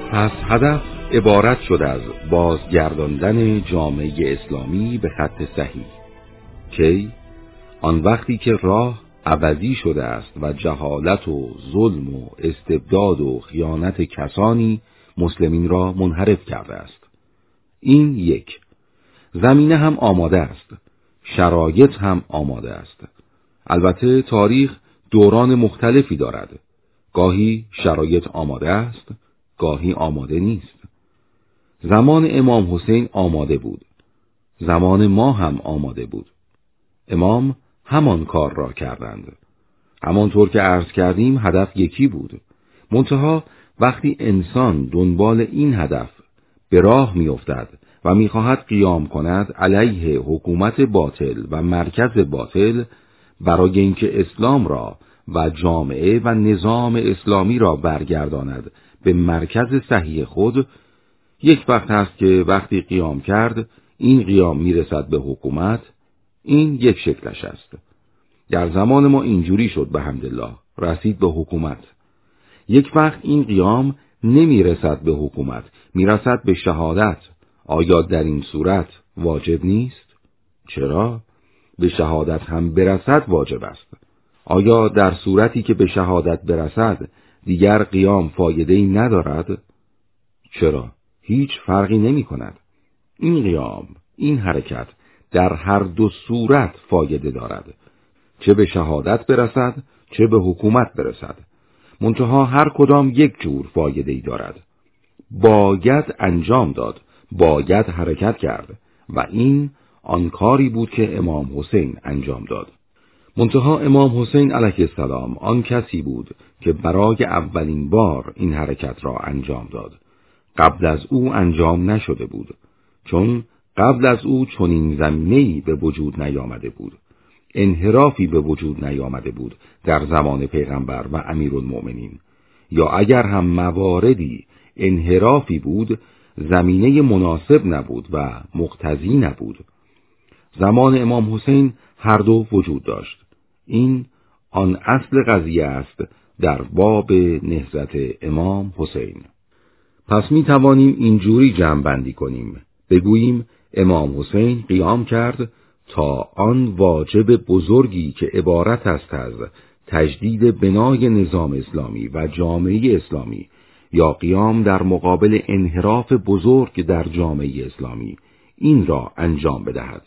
[SPEAKER 2] پس هدف عبارت شد از بازگرداندن جامعه اسلامی به خط صحیح. کی؟ آن وقتی که راه عوضی شده است و جهالت و ظلم و استبداد و خیانت کسانی مسلمین را منحرف کرده است. این یک. زمینه هم آماده است، شرایط هم آماده است. البته تاریخ دوران مختلفی دارد. گاهی شرایط آماده است، گاهی آماده نیست. زمان امام حسین آماده بود. زمان ما هم آماده بود. امام همان کار را کردند. همانطور که عرض کردیم هدف یکی بود. منتها وقتی انسان دنبال این هدف به راه می‌افتد و می‌خواهد قیام کند علیه حکومت باطل و مرکز باطل، برای اینکه اسلام را و جامعه و نظام اسلامی را برگرداند به مرکز صحیح خود، یک وقت هست که وقتی قیام کرد این قیام میرسد به حکومت. این یک شکلش است. در زمان ما اینجوری شد، به حمدالله رسید به حکومت. یک وقت این قیام نمیرسد به حکومت، میرسد به شهادت. آیا در این صورت واجب نیست؟ چرا؟ به شهادت هم برسد واجب است. آیا در صورتی که به شهادت برسد دیگر قیام فایده‌ای ندارد؟ چرا؟ هیچ فرقی نمی کند. این قیام، این حرکت در هر دو صورت فایده دارد، چه به شهادت برسد چه به حکومت برسد. منتها هر کدام یک جور فایده‌ای دارد. باید انجام داد، باید حرکت کرد و این آن کاری بود که امام حسین انجام داد. منتها امام حسین علیه السلام آن کسی بود که برای اولین بار این حرکت را انجام داد. قبل از او انجام نشده بود، چون قبل از او چنین زمینه‌ای به وجود نیامده بود. انحرافی به وجود نیامده بود در زمان پیغمبر و امیرالمؤمنین، یا اگر هم مواردی انحرافی بود زمینه مناسب نبود و مقتضی نبود. زمان امام حسین هر دو وجود داشت. این آن اصل قضیه است در باب نهضت امام حسین. پس می توانیم اینجوری جمع بندی کنیم. بگوییم امام حسین قیام کرد تا آن واجب بزرگی که عبارت است از تجدید بنای نظام اسلامی و جامعه اسلامی، یا قیام در مقابل انحراف بزرگ در جامعه اسلامی، این را انجام بدهد.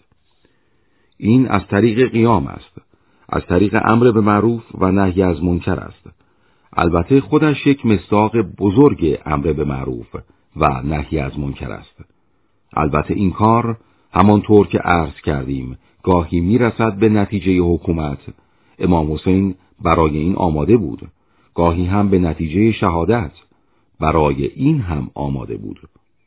[SPEAKER 2] این از طریق قیام است، از طریق امر به معروف و نهی از منکر است. البته خودش یک مصداق بزرگ امر به معروف و نهی از منکر است. البته این کار همانطور که عرض کردیم گاهی میرسد به نتیجه حکومت. امام حسین برای این آماده بود. گاهی هم به نتیجه شهادت. برای این هم آماده بود.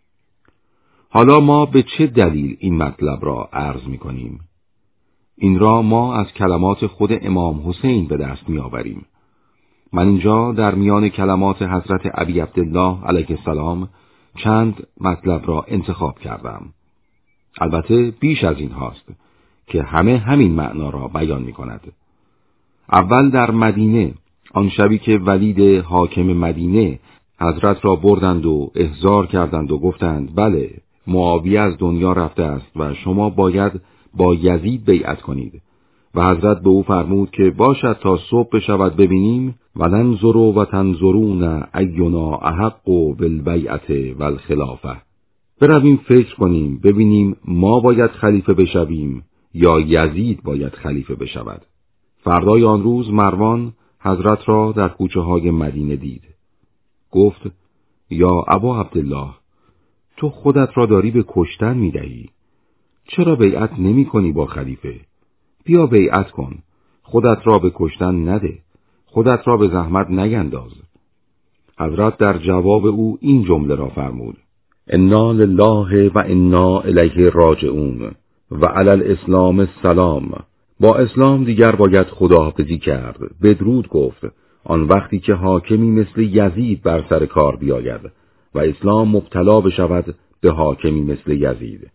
[SPEAKER 2] حالا ما به چه دلیل این مطلب را عرض می کنیم؟ این را ما از کلمات خود امام حسین به دست می آوریم. من اینجا در میان کلمات حضرت ابی عبدالله علیه السلام چند مطلب را انتخاب کردم. البته بیش از این هاست که همین معنا را بیان می کند. اول در مدینه، آن شبی که ولید حاکم مدینه حضرت را بردند و احضار کردند و گفتند بله معاویه از دنیا رفته است و شما باید با یزید بیعت کنید، و حضرت به او فرمود که باشد تا صبح بشود ببینیم، ولنظر و تنظرون اینا احق بالبیعت والخلافه. برویم فکر کنیم ببینیم ما باید خلیفه بشویم یا یزید باید خلیفه بشود. فردای آن روز مروان حضرت را در کوچه های مدینه دید. گفت یا ابا عبدالله، تو خودت را داری به کشتن می دهی. چرا بیعت نمی کنی با خلیفه؟ بیا بیعت کن. خودت را به کشتن نده. خودت را به زحمت نینداز. حضرت در جواب او این جمله را فرمود: انا لله و انا الیه راجعون و علی الاسلام السلام. با اسلام دیگر باید خداحافظی کرد. بدرود گفت آن وقتی که حاکمی مثل یزید بر سر کار بیاید و اسلام مبتلا بشود به حاکمی مثل یزید.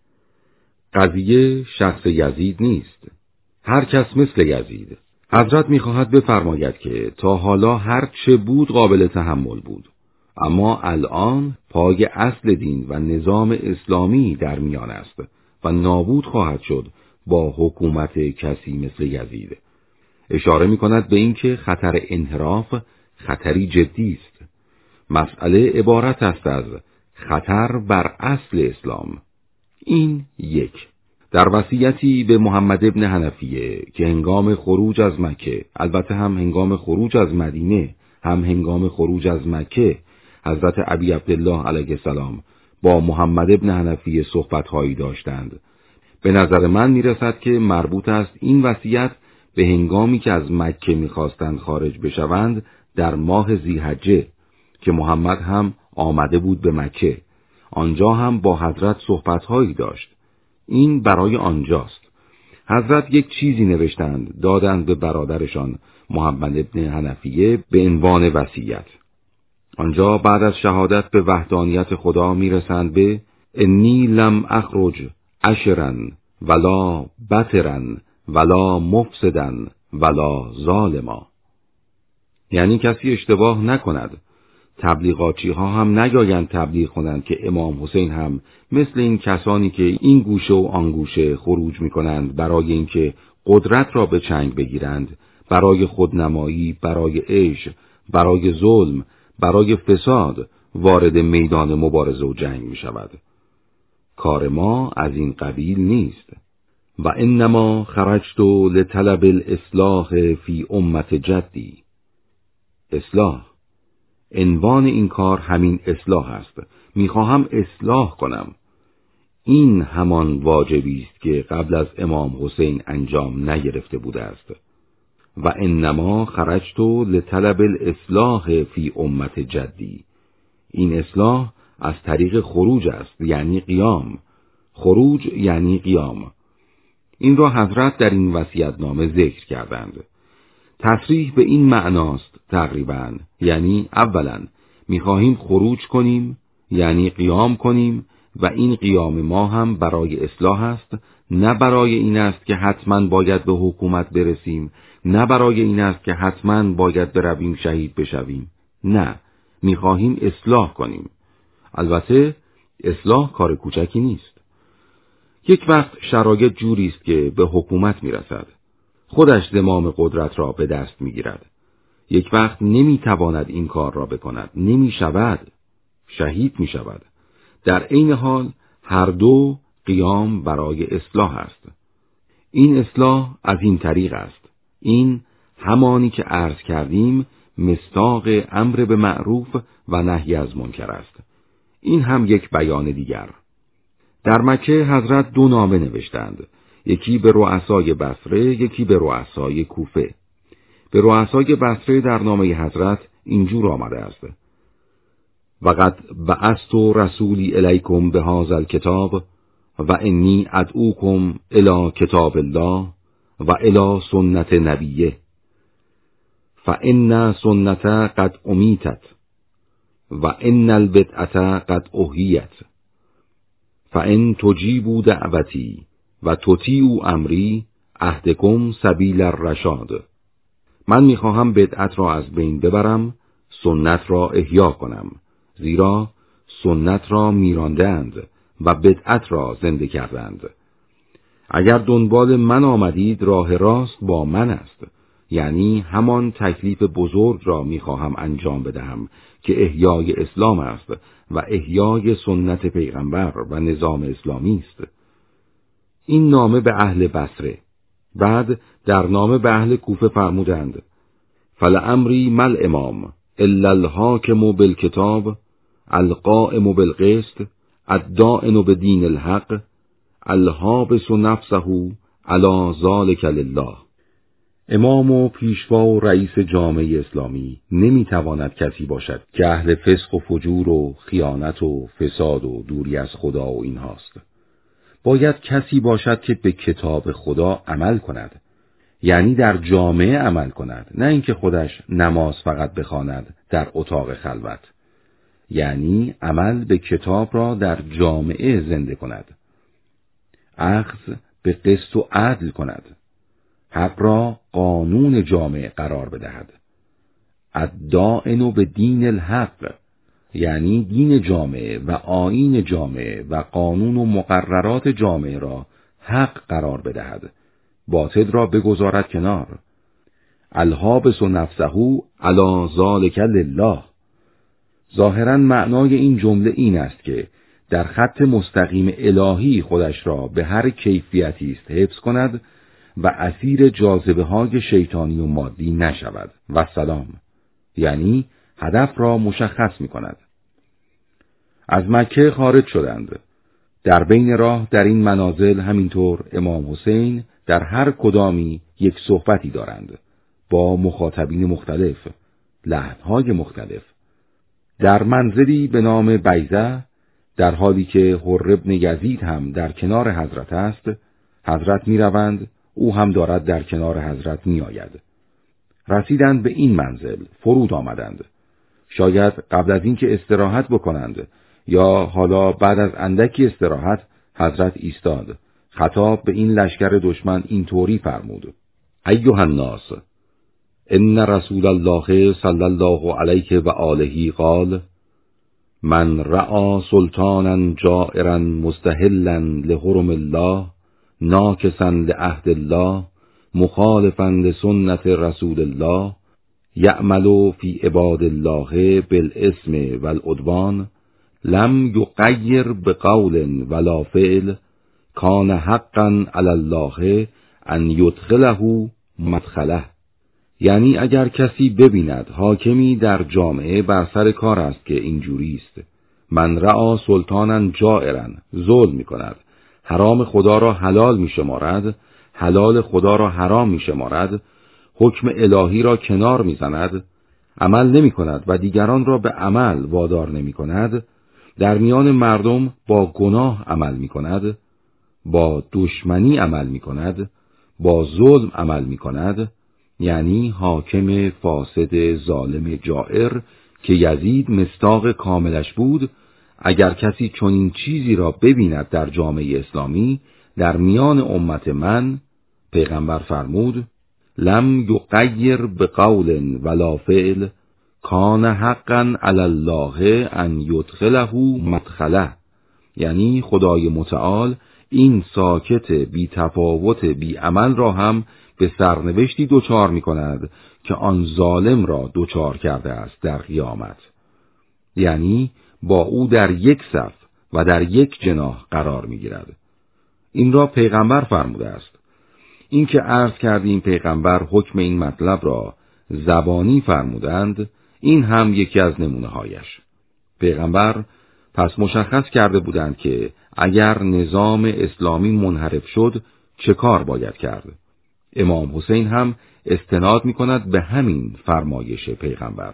[SPEAKER 2] قضیه شخص یزید نیست، هر کس مثل یزید. حضرت می‌خواهد بفرماید که تا حالا هر چه بود قابل تحمل بود، اما الان پای اصل دین و نظام اسلامی در میان است و نابود خواهد شد با حکومت کسی مثل یزید. اشاره می‌کند به اینکه خطر انحراف خطری جدی است. مسئله عبارت است از خطر بر اصل اسلام. این یک. در وصیتی به محمد ابن حنفیه که هنگام خروج از مکه، البته هم هنگام خروج از مدینه، هم هنگام خروج از مکه، حضرت ابی عبدالله علیه السلام با محمد ابن حنفیه صحبت‌هایی داشتند. به نظر من میرسد که مربوط است این وصیت به هنگامی که از مکه میخواستند خارج بشوند در ماه ذی‌حجه که محمد هم آمده بود به مکه. آنجا هم با حضرت صحبت‌هایی داشت. این برای آنجاست. حضرت یک چیزی نوشتند، دادند به برادرشان محمد ابن حنفیه به عنوان وصیت. آنجا بعد از شهادت به وحدانیت خدا میرسند به انی لم اخرج عشرا ولا بطرا ولا مفسدا ولا ظالما. یعنی کسی اشتباه نکند. تبلیغاتچی ها هم نیایند تبلیغ کنند که امام حسین هم مثل این کسانی که این گوشه و آن گوشه خروج می کنند برای اینکه قدرت را به چنگ بگیرند، برای خودنمایی، برای عیش، برای ظلم، برای فساد وارد میدان مبارزه و جنگ می شود. کار ما از این قبیل نیست. و انما خرجت لطلب الاصلاح فی امت جدی. اصلاح، عنوان این کار همین اصلاح است. میخواهم اصلاح کنم. این همان واجبی است که قبل از امام حسین انجام نگرفته بوده است. و انما خرجت لطلب الاصلاح فی امت جدی. این اصلاح از طریق خروج است، یعنی قیام. خروج یعنی قیام. این را حضرت در این وصیت‌نامه ذکر کردند. تصریح به این معناست تقریباً، یعنی اولاً می‌خواهیم خروج کنیم، یعنی قیام کنیم، و این قیام ما هم برای اصلاح است، نه برای این است که حتماً باید به حکومت برسیم، نه برای این است که حتماً باید برویم شهید بشویم. نه، می‌خواهیم اصلاح کنیم. البته اصلاح کار کوچکی نیست. یک وقت شرایط جوری است که به حکومت می‌رسد. خودش زمام قدرت را به دست می‌گیرد. یک وقت نمی‌تواند این کار را بکند، نمی‌شود، شهید می‌شود. در عین حال هر دو قیام برای اصلاح است. این اصلاح از این طریق است. این همانی که عرض کردیم مصداق امر به معروف و نهی از منکر است. این هم یک بیان دیگر. در مکه حضرت دو نامه نوشتند، یکی به رؤسای بصره، یکی به رؤسای کوفه. به رؤسای بصره در نامه حضرت اینجور آمده است: وقد بعثت رسولی الیکم بهذا الکتاب و انی ادعوکم الی کتاب الله و الی سنت نبیه فان سنت قد امیتت و ان البدعة قد احییت فان تجیبوا دعوتی و تطیعوا امری اهدکم سبیل الرشاد. من میخواهم بدعت را از بین ببرم، سنت را احیا کنم، زیرا سنت را میراندند و بدعت را زنده کردند. اگر دنبال من آمدید راه راست با من است، یعنی همان تکلیف بزرگ را میخواهم انجام بدهم که احیای اسلام است و احیای سنت پیغمبر و نظام اسلامی است. این نامه به اهل بصره. بعد در نامه به اهل کوفه فرمودند: فلعمری مل امام الا الحاکم بالکتاب القائم بالقسط الدائن بدین الحق الحابس نفسه علی ذلک لله. امام و پیشوا و رئیس جامعه اسلامی نمیتواند کسی باشد که اهل فسق و فجور و خیانت و فساد و دوری از خدا و اینهاست. باید کسی باشد که به کتاب خدا عمل کند، یعنی در جامعه عمل کند، نه اینکه خودش نماز فقط بخواند در اتاق خلوت. یعنی عمل به کتاب را در جامعه زنده کند، اخذ به قسط و عدل کند، حق را قانون جامعه قرار بدهد، الدائن بدین الحق، یعنی دین جامعه و آیین جامعه و قانون و مقررات جامعه را حق قرار بدهد، باطل را بگذارد کنار. الحابس نفسه علی ذلک لله. ظاهراً معنای این جمله این است که در خط مستقیم الهی خودش را به هر کیفیتی است حفظ کند و اسیر جاذبه های شیطانی و مادی نشود و سلام، یعنی هدف را مشخص می کند. از مکه خارج شدند. در بین راه در این منازل همینطور امام حسین در هر کدامی یک صحبتی دارند با مخاطبین مختلف، لحن‌های مختلف. در منزلی به نام بیضه، در حالی که حر ابن یزید هم در کنار حضرت است، حضرت می روند، او هم دارد در کنار حضرت می آید. رسیدند به این منزل، فرود آمدند. شاید قبل از اینکه استراحت بکنند یا حالا بعد از اندکی استراحت حضرت ایستاد. خطاب به این لشکر دشمن این طوری فرمود: ایها الناس، ان رسول الله صلی الله علیه و آله قال: من رأى سلطانا جائرا مستحلا لحرم الله ناکسا لعهد الله مخالفا لسنت رسول الله یعمل فی عباد الله بالاسم والعدوان لم یغیر بقول ولا فعل کان حقا علی الله ان یدخله مدخله. یعنی اگر کسی ببیند حاکمی در جامعه بر سر کار است که اینجوری است، من رأى سلطانا جائرا، ظلم می کند، حرام خدا را حلال می شمارد، حلال خدا را حرام می شمارد، حکم الهی را کنار می زند، عمل نمی کند و دیگران را به عمل وادار نمی کند، در میان مردم با گناه عمل می کند، با دشمنی عمل می کند، با ظلم عمل می کند، یعنی حاکم فاسد ظالم جائر که یزید مصداق کاملش بود. اگر کسی چنین چیزی را ببیند در جامعه اسلامی در میان امت من، پیغمبر فرمود: لم یغیر بقول ولا فعل کان حقا علی الله ان یدخله مدخله. یعنی خدای متعال این ساکت بی تفاوت بی عمل را هم به سرنوشتی دوچار می کند که آن ظالم را دوچار کرده است در قیامت. یعنی با او در یک صف و در یک جناح قرار می گیرد. این را پیغمبر فرموده است. این که عرض کردیم پیغمبر حکم این مطلب را زبانی فرمودند، این هم یکی از نمونه هایش. پیغمبر پس مشخص کرده بودند که اگر نظام اسلامی منحرف شد چه کار باید کرد. امام حسین هم استناد می کند به همین فرمایش پیغمبر.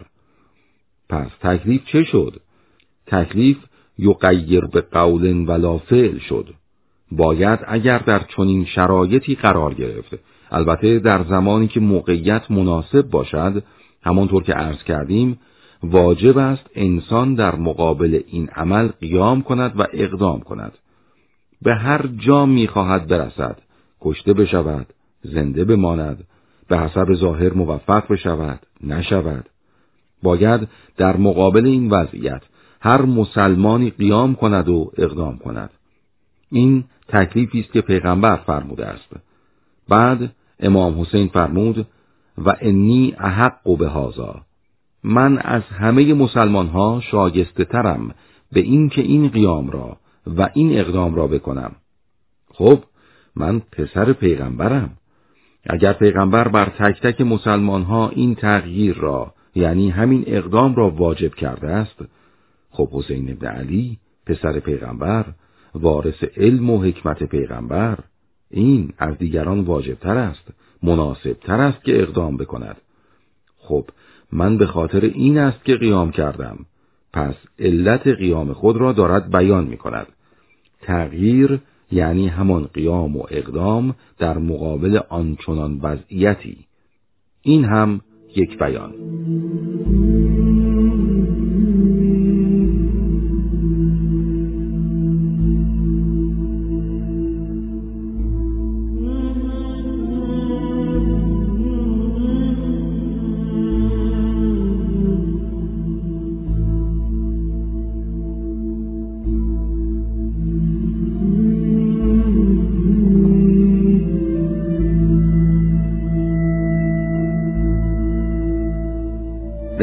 [SPEAKER 2] پس تکلیف چه شد؟ تکلیف یغیر به قول ولا فعل شد. باید اگر در چنین شرایطی قرار گرفت، البته در زمانی که موقعیت مناسب باشد، همانطور که عرض کردیم، واجب است انسان در مقابل این عمل قیام کند و اقدام کند. به هر جا می‌خواهد برسد، کشته بشود، زنده بماند، به حسب ظاهر موفق بشود، نشود. باید در مقابل این وضعیت هر مسلمانی قیام کند و اقدام کند. این تکلیفی است که پیغمبر فرموده است. بعد امام حسین فرمود: و انی احق بهذا، من از همه مسلمان ها شایسته ترم به این که این قیام را و این اقدام را بکنم. خب من پسر پیغمبرم. اگر پیغمبر بر تک تک مسلمان ها این تغییر را، یعنی همین اقدام را واجب کرده است، خب حسین ابن علی پسر پیغمبر، وارث علم و حکمت پیغمبر، این از دیگران واجبتر است، مناسبتر است که اقدام بکند. خب من به خاطر این است که قیام کردم. پس علت قیام خود را دارد بیان می کند. تغییر یعنی همان قیام و اقدام در مقابل آنچنان وضعیتی. این هم یک بیان.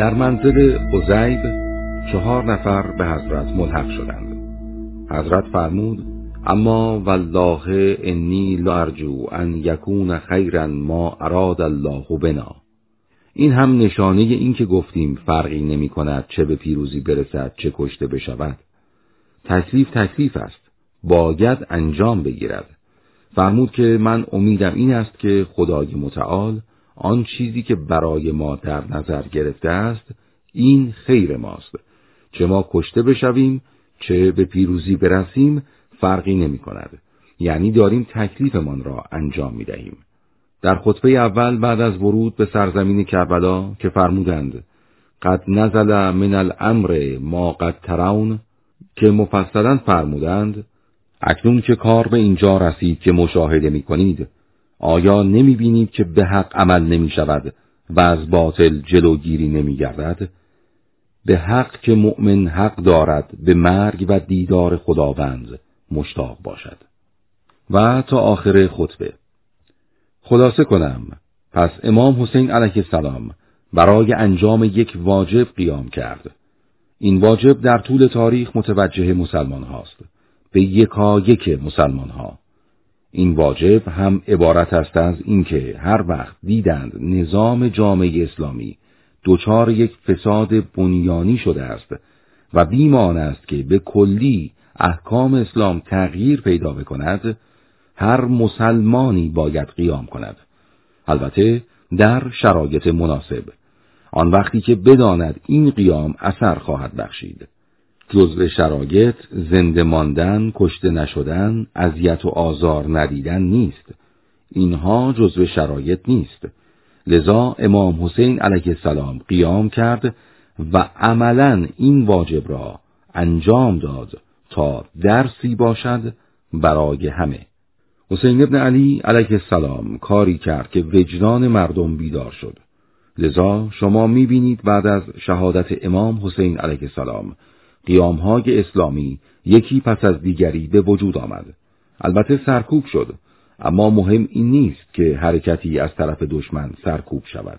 [SPEAKER 2] در منزل عزیب 4 نفر به حضرت ملحق شدند. حضرت فرمود: اما والله انی لارجو ان یکون خیرا ما اراد الله بنا. این هم نشانه این که گفتیم فرقی نمی کند چه به پیروزی برسد چه کشته بشود. تکلیف است، باید انجام بگیرد. فرمود که من امیدم این است که خدای متعال آن چیزی که برای ما در نظر گرفته است این خیر ماست، چه ما کشته بشویم چه به پیروزی برسیم فرقی نمی کند. یعنی داریم تکلیفمان را انجام می دهیم. در خطبه اول بعد از ورود به سرزمین کربلا که فرمودند قد نزل من الامر ما قد ترون، که مفصلا فرمودند اکنون که کار به اینجا رسید که مشاهده می کنید، آیا نمی بینید که به حق عمل نمی شود و از باطل جلوگیری نمی گردد؟ به حق که مؤمن حق دارد به مرگ و دیدار خداوند مشتاق باشد. و تا آخر خطبه. خلاصه کنم، پس امام حسین علیه السلام برای انجام یک واجب قیام کرد. این واجب در طول تاریخ متوجه مسلمان هاست، به یکایک مسلمان ها. این واجب هم عبارت است از اینکه هر وقت دیدند نظام جامعه اسلامی دچار یک فساد بنیانی شده است و بیمان است که به کلی احکام اسلام تغییر پیدا بکند، هر مسلمانی باید قیام کند، البته در شرایط مناسب، آن وقتی که بداند این قیام اثر خواهد بخشید. جزء شرایط زنده ماندن، کشته نشدن، اذیت و آزار ندیدن نیست. اینها جزء شرایط نیست. لذا امام حسین علیه السلام قیام کرد و عملاً این واجب را انجام داد تا درسی باشد برای همه. حسین ابن علی علیه السلام کاری کرد که وجدان مردم بیدار شد. لذا شما می‌بینید بعد از شهادت امام حسین علیه السلام قیام‌های اسلامی یکی پس از دیگری به وجود آمد. البته سرکوب شد، اما مهم این نیست که حرکتی از طرف دشمن سرکوب شود.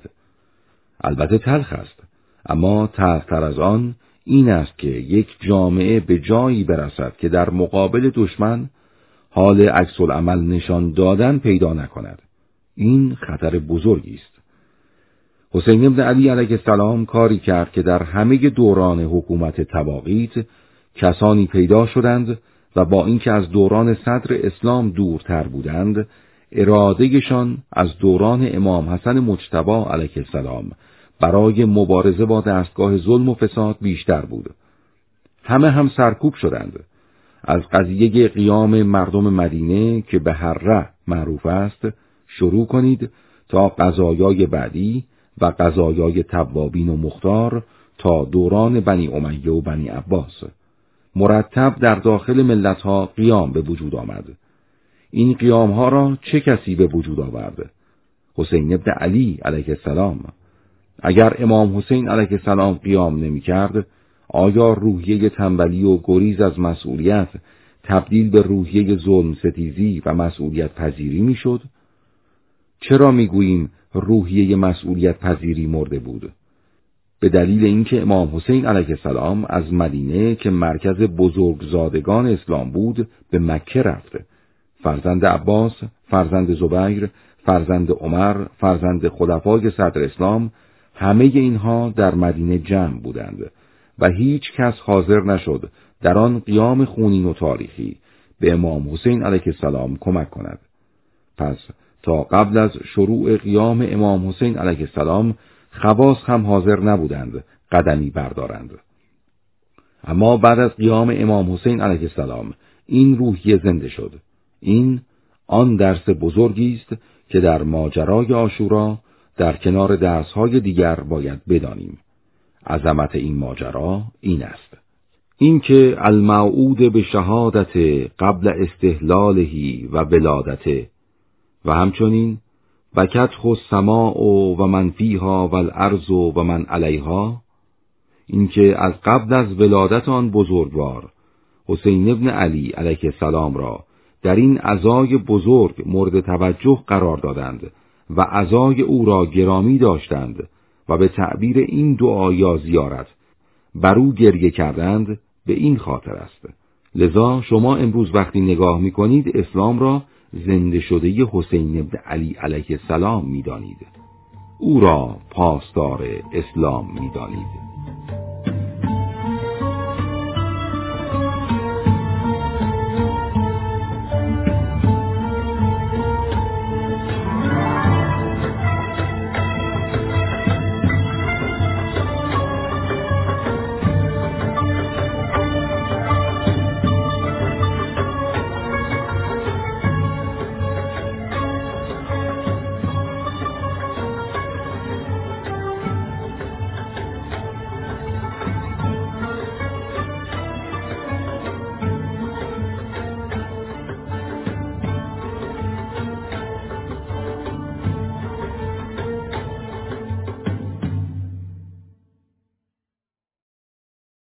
[SPEAKER 2] البته تلخ است، اما تلختر از آن این است که یک جامعه به جایی برسد که در مقابل دشمن حال عکس العمل نشان دادن پیدا نکند. این خطر بزرگی است. حسین ابن علی علیه السلام کاری کرد که در همه دوران حکومت طواغیت کسانی پیدا شدند و با اینکه از دوران صدر اسلام دورتر بودند، ارادهشان از دوران امام حسن مجتبی علیه السلام برای مبارزه با دستگاه ظلم و فساد بیشتر بود. همه هم سرکوب شدند. از قضیه قیام مردم مدینه که به حره معروف است شروع کنید تا قضایای بعدی و قضایای توابین و مختار تا دوران بنی امیه و بنی عباس. مرتب در داخل ملت‌ها قیام به وجود آمد. این قیام‌ها را چه کسی به وجود آورد؟ حسین ابن علی علیه السلام. اگر امام حسین علیه السلام قیام نمی‌کرد، آیا روحیه تنبلی و گریز از مسئولیت تبدیل به روحیه ظلم ستیزی و مسئولیت پذیری می‌شد؟ چرا می‌گوییم روحیه مسئولیت پذیری مرده بود؟ به دلیل اینکه امام حسین علیه السلام از مدینه که مرکز بزرگزادگان اسلام بود به مکه رفت. فرزند عباس، فرزند زبیر، فرزند عمر، فرزند خلفای صدر اسلام، همه اینها در مدینه جمع بودند و هیچ کس حاضر نشد در آن قیام خونین و تاریخی به امام حسین علیه السلام کمک کند. پس تا قبل از شروع قیام امام حسین علیه السلام خواص هم حاضر نبودند قدمی بردارند. اما بعد از قیام امام حسین علیه السلام این روحیه زنده شد. این آن درس بزرگی است که در ماجرای عاشورا در کنار درس‌های دیگر باید بدانیم. عظمت این ماجرا این است: اینکه الموعود به شهادت قبل استهلاله و ولادته و همچنین بکته السماء و من فیها و الارض و من علیها، اینکه از قبل از ولادت آن بزرگوار حسین ابن علی علیه السلام را در این عزای بزرگ مورد توجه قرار دادند و عزای او را گرامی داشتند و به تعبیر این دعا یا زیارت بر او گریه کردند به این خاطر است. لذا شما امروز وقتی نگاه می‌کنید اسلام را زنده شده حسین ابن علی علیه السلام می‌دانید. او را پاسدار اسلام می‌دانید.